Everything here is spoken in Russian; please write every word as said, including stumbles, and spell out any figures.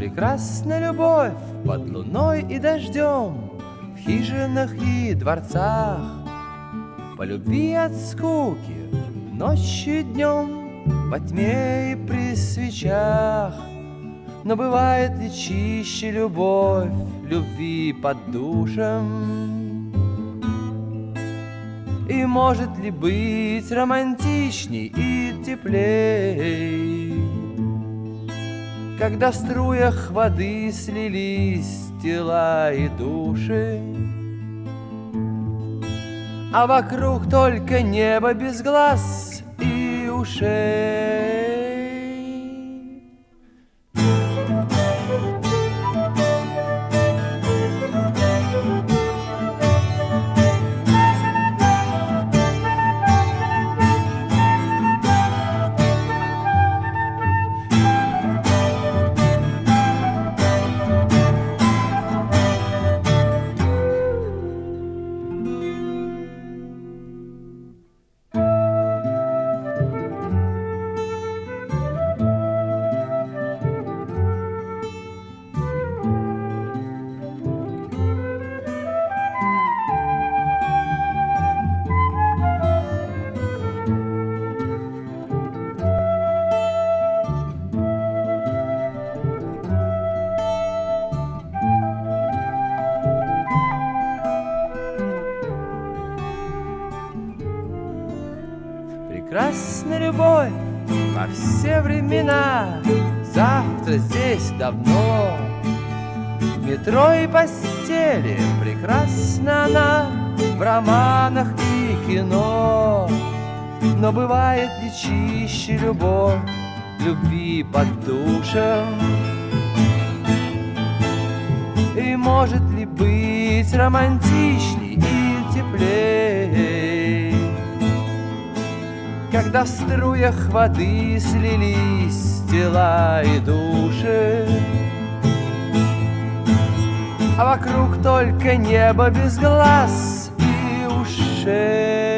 Прекрасна любовь под луной и дождем, в хижинах и дворцах, по любви от скуки ночью и днем, во тьме и при свечах. Но бывает ли чище любовь любви под душем? И может ли быть романтичней и теплей, когда в струях воды слились тела и души, а вокруг только небо без глаз и ушей? Прекрасна любовь во все времена, завтра здесь давно. В метро и постели прекрасна она, в романах и кино. Но бывает ли чище любовь любви под душем? И может ли быть романтичней и теплей, когда в струях воды слились тела и души, а вокруг только небо без глаз и ушей?